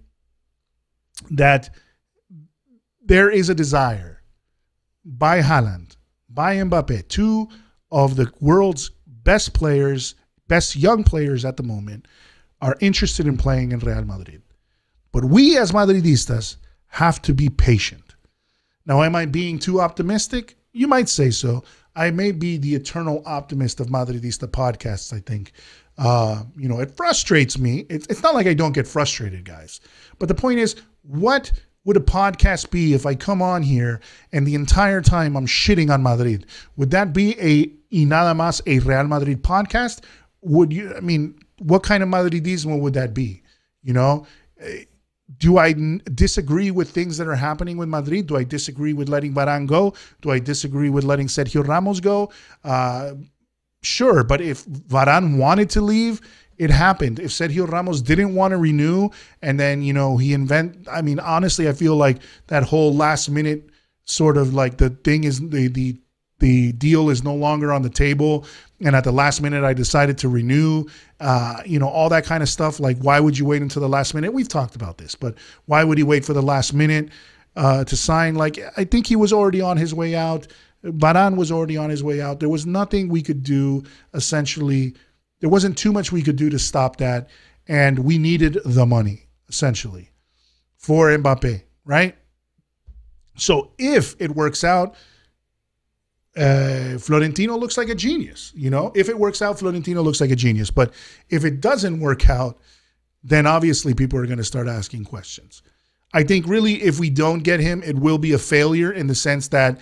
that there is a desire by Haaland, by Mbappe, two of the world's best players, best young players at the moment, are interested in playing in Real Madrid. But we as Madridistas have to be patient. Now, am I being too optimistic? You might say so. I may be the eternal optimist of Madridista podcasts, I think. Uh, you know, it frustrates me. It's, it's not like I don't get frustrated, guys. But the point is, what would a podcast be if I come on here and the entire time I'm shitting on Madrid? Would that be a Y Nada Más, a Real Madrid podcast? Would you, I mean, what kind of Madridismo would that be? You know, do I n- disagree with things that are happening with Madrid? Do I disagree with letting Varane go? Do I disagree with letting Sergio Ramos go? Uh, sure, but if Varane wanted to leave, it happened. If Sergio Ramos didn't want to renew and then, you know, he invent, I mean, honestly, I feel like that whole last minute sort of like the thing is the, the, the deal is no longer on the table. And at the last minute, I decided to renew, uh, you know, all that kind of stuff. Like, why would you wait until the last minute? We've talked about this, but why would he wait for the last minute uh, to sign? Like, I think he was already on his way out. Varane was already on his way out. There was nothing we could do, essentially. There wasn't too much we could do to stop that. And we needed the money, essentially, for Mbappe, right? So if it works out, uh, Florentino looks like a genius. You know, if it works out, Florentino looks like a genius. But if it doesn't work out, then obviously people are going to start asking questions. I think really if we don't get him, it will be a failure in the sense that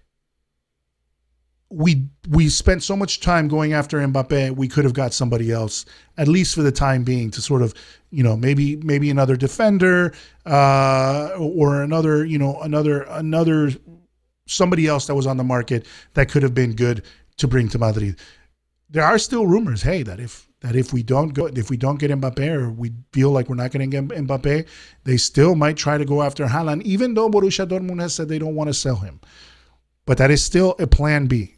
we we spent so much time going after Mbappe, we could have got somebody else, at least for the time being, to sort of, you know, maybe maybe another defender uh, or another, you know, another another somebody else that was on the market that could have been good to bring to Madrid. There are still rumors, hey, that if that if we don't go, if we don't get Mbappe, or we feel like we're not going to get Mbappe, they still might try to go after Haaland, even though Borussia Dortmund has said they don't want to sell him. But that is still a plan B.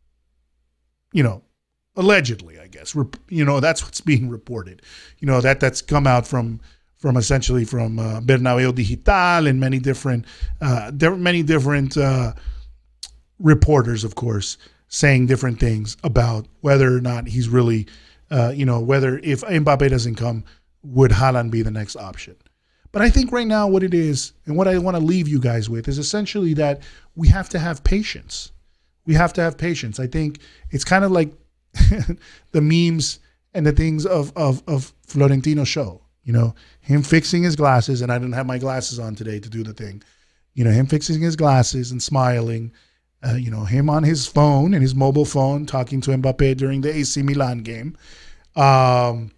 You know, allegedly, I guess. You know, that's what's being reported. You know, that that's come out from from essentially from uh, Bernabeu Digital and many different uh, there many different uh, reporters, of course, saying different things about whether or not he's really, uh, you know, whether if Mbappe doesn't come, would Haaland be the next option? But I think right now what it is, and what I want to leave you guys with, is essentially that we have to have patience. We have to have patience. I think it's kind of like the memes and the things of, of, of Florentino's show. You know, him fixing his glasses, and I didn't have my glasses on today to do the thing. You know, him fixing his glasses and smiling. Uh, you know, him on his phone and his mobile phone talking to Mbappe during the A C Milan game. Um,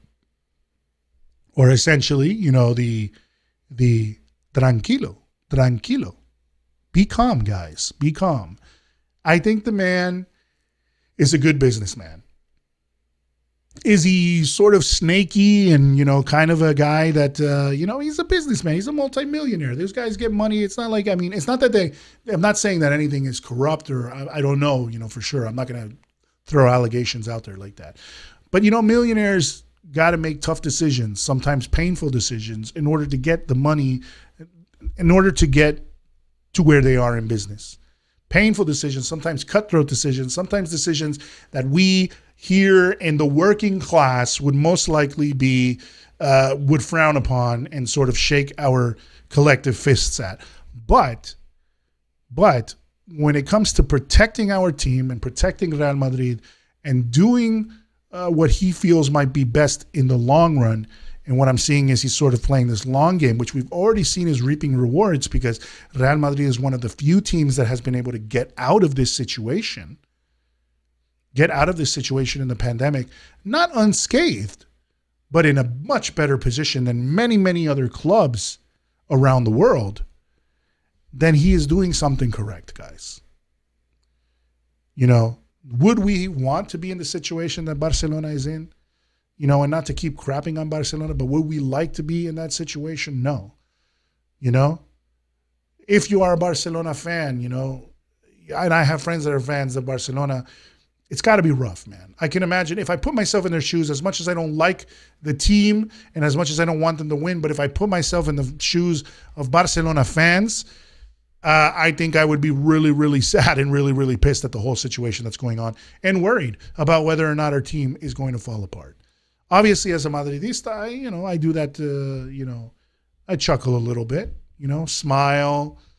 or essentially, you know, the the tranquilo, tranquilo. Be calm, guys. Be calm. I think the man is a good businessman. Is he sort of snaky and, you know, kind of a guy that, uh, you know, he's a businessman. He's a multimillionaire. Those guys get money. It's not like, I mean, it's not that they, I'm not saying that anything is corrupt or I, I don't know, you know, for sure. I'm not going to throw allegations out there like that. But, you know, millionaires got to make tough decisions, sometimes painful decisions, in order to get the money, in order to get to where they are in business. Painful decisions, sometimes cutthroat decisions, sometimes decisions that we here in the working class would most likely be, uh, would frown upon and sort of shake our collective fists at. But, but when it comes to protecting our team and protecting Real Madrid and doing uh, what he feels might be best in the long run, and what I'm seeing is he's sort of playing this long game, which we've already seen is reaping rewards because Real Madrid is one of the few teams that has been able to get out of this situation, get out of this situation in the pandemic, not unscathed, but in a much better position than many, many other clubs around the world. Then he is doing something correct, guys. You know, would we want to be in the situation that Barcelona is in? You know, and not to keep crapping on Barcelona, but would we like to be in that situation? No. You know, if you are a Barcelona fan, you know, and I have friends that are fans of Barcelona, it's got to be rough, man. I can imagine if I put myself in their shoes, as much as I don't like the team and as much as I don't want them to win, but if I put myself in the shoes of Barcelona fans, uh, I think I would be really, really sad and really, really pissed at the whole situation that's going on and worried about whether or not our team is going to fall apart. Obviously, as a Madridista, I, you know, I do that, uh, you know, I chuckle a little bit, you know, smile,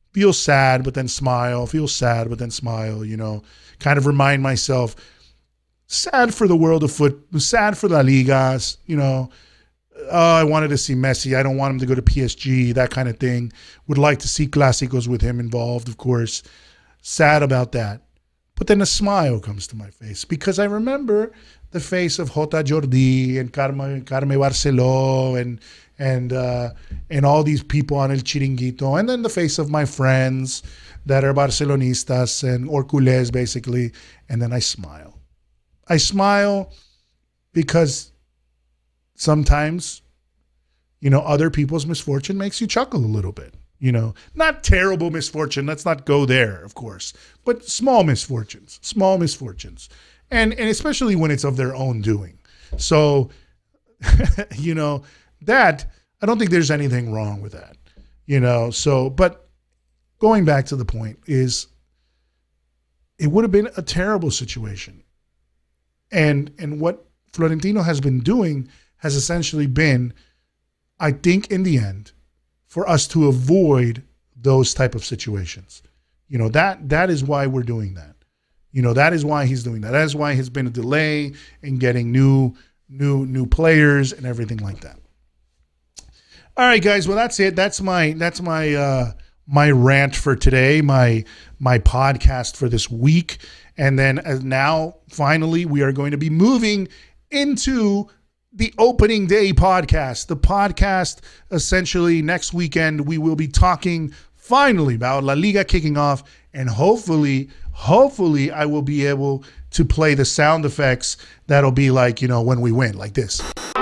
feel sad, but then smile, feel sad, but then smile, you know, kind of remind myself, sad for the world of foot, sad for La Ligas, you know, oh, I wanted to see Messi. I don't want him to go to P S G, that kind of thing. Would like to see Clásicos with him involved, of course. Sad about that. But then a smile comes to my face because I remember the face of Jota Jordi and Carme, Carme Barceló and and uh, and all these people on El Chiringuito, and then the face of my friends that are Barcelonistas and or culés, basically, and then I smile. I smile because sometimes, you know, other people's misfortune makes you chuckle a little bit. You know, not terrible misfortune. Let's not go there, of course, but small misfortunes, small misfortunes, and and especially when it's of their own doing. So, you know, that I don't think there's anything wrong with that. You know, so but going back to the point is, it would have been a terrible situation, and and what Florentino has been doing has essentially been, I think, in the end, for us to avoid those type of situations. You know, that that is why we're doing that. You know, that is why he's doing that. That is why there's been a delay in getting new, new, new players and everything like that. All right, guys. Well, that's it. That's my that's my uh, my rant for today. My my podcast for this week. And then as now, finally, we are going to be moving into the opening day podcast. The podcast, essentially, next weekend, we will be talking finally about La Liga kicking off, and hopefully, hopefully, I will be able to play the sound effects that'll be like, you know, when we win, like this.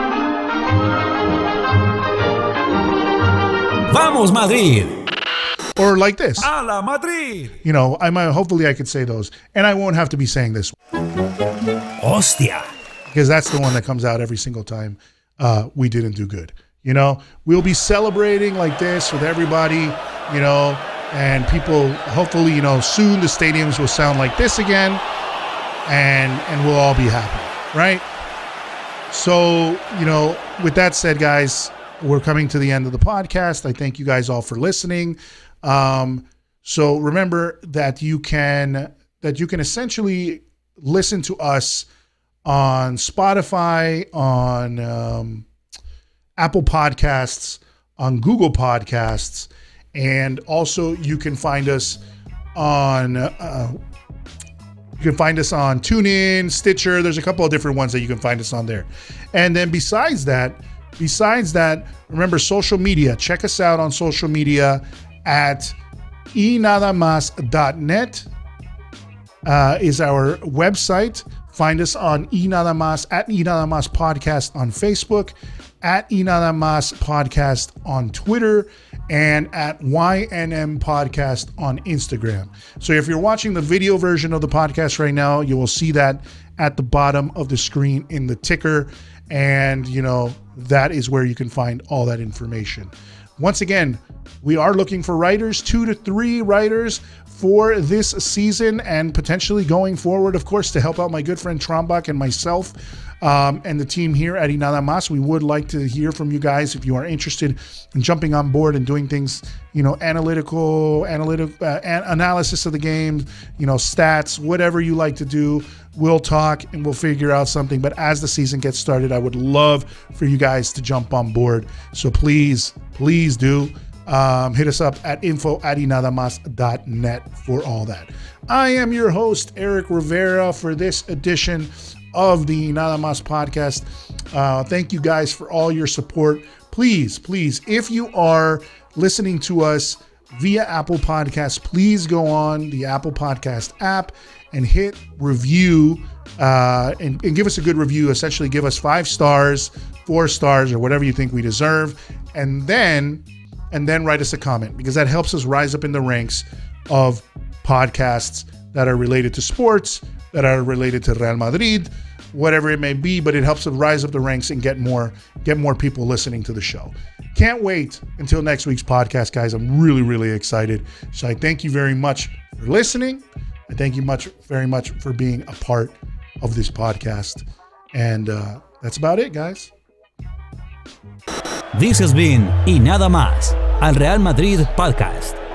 Vamos, Madrid! Or like this. A la Madrid! You know, I might, hopefully I could say those, and I won't have to be saying this. Hostia! Because that's the one that comes out every single time uh, we didn't do good. You know, we'll be celebrating like this with everybody, you know, and people, hopefully, you know, soon the stadiums will sound like this again, and and we'll all be happy, right? So, you know, with that said, guys, we're coming to the end of the podcast. I thank you guys all for listening. Um, so remember that you can that you can essentially listen to us on Spotify, on um, Apple Podcasts, on Google Podcasts, and also you can find us on uh, you can find us on TuneIn, Stitcher. There's a couple of different ones that you can find us on there. And then besides that, besides that, remember social media. Check us out on social media at y nada mas dot net uh, is our website. Find us on Y Nada Mas, at Y Nada Mas Podcast on Facebook, at Y Nada Mas Podcast on Twitter, and at Y N M Podcast on Instagram. So if you're watching the video version of the podcast right now, you will see that at the bottom of the screen in the ticker. And, you know, that is where you can find all that information. Once again, we are looking for writers, two to three writers for this season and potentially going forward, of course, to help out my good friend Trombach and myself um, and the team here at Y Nada Mas. We would like to hear from you guys if you are interested in jumping on board and doing things, you know, analytical, analytic uh, an- analysis of the game, you know, stats, whatever you like to do. We'll talk and we'll figure out something. But as the season gets started, I would love for you guys to jump on board. So please, please do. Um, hit us up at info at y nada mas dot net for all that. I am your host, Eric Rivera, for this edition of the Y Nada Mas podcast. Uh, thank you guys for all your support. Please, please, if you are listening to us via Apple Podcasts, please go on the Apple Podcast app and hit review uh, and, and give us a good review. Essentially, give us five stars, four stars, or whatever you think we deserve. And then... and then write us a comment, because that helps us rise up in the ranks of podcasts that are related to sports, that are related to Real Madrid, whatever it may be, but it helps us rise up the ranks and get more get more people listening to the show. Can't wait until next week's podcast, guys. I'm really, really excited. So I thank you very much for listening. I thank you much, very much for being a part of this podcast. And uh, that's about it, guys. This has been Y Nada Más, al Real Madrid Podcast.